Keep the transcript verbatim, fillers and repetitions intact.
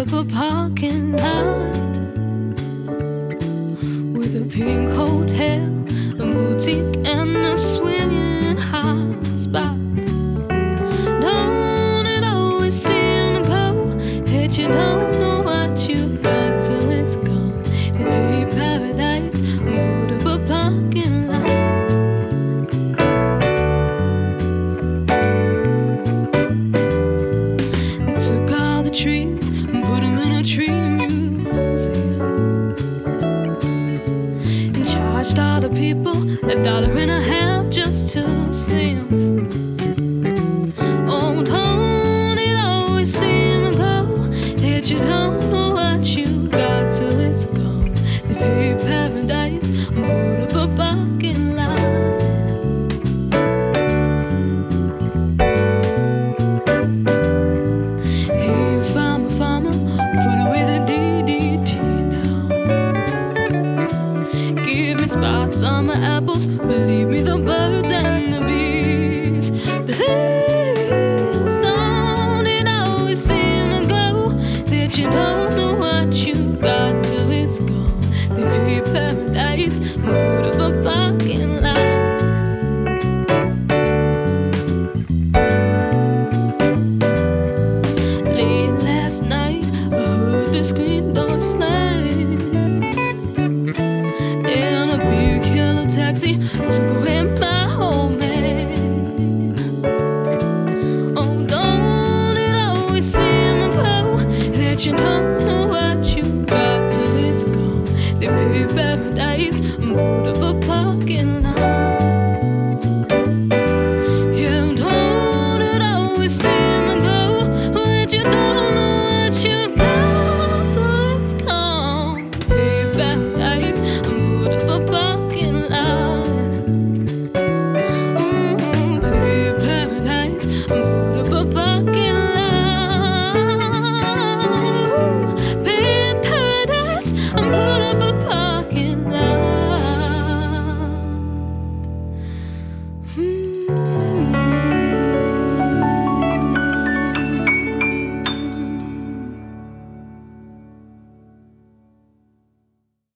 up a parking lot with a pink hotel, a boutique, and a swinging hot spot. Don't it always seem to go that you don't know what you've got till it's gone? They pay paradise, put up a parking lot. They took all the trees and put them in a tree museum and charged all the people a dollar and a half just to see them. Oh, don't it always seem to go that you don't know what you got till it's gone? They pay paradise, put up a parking lot. Hey, farmer, farmer, put away the D D T now. Give me spots on my apples, believe me, the birds and the bees. Please, don't it always seem to go that you don't know what you got till it's gone? They pay paradise, put up a parking lot. Late last night, I heard the screen door slam, and a big yellow taxi took away my whole man. Oh, don't it always seem to go that you don't know what you got till it's gone? They pay paradise, put up a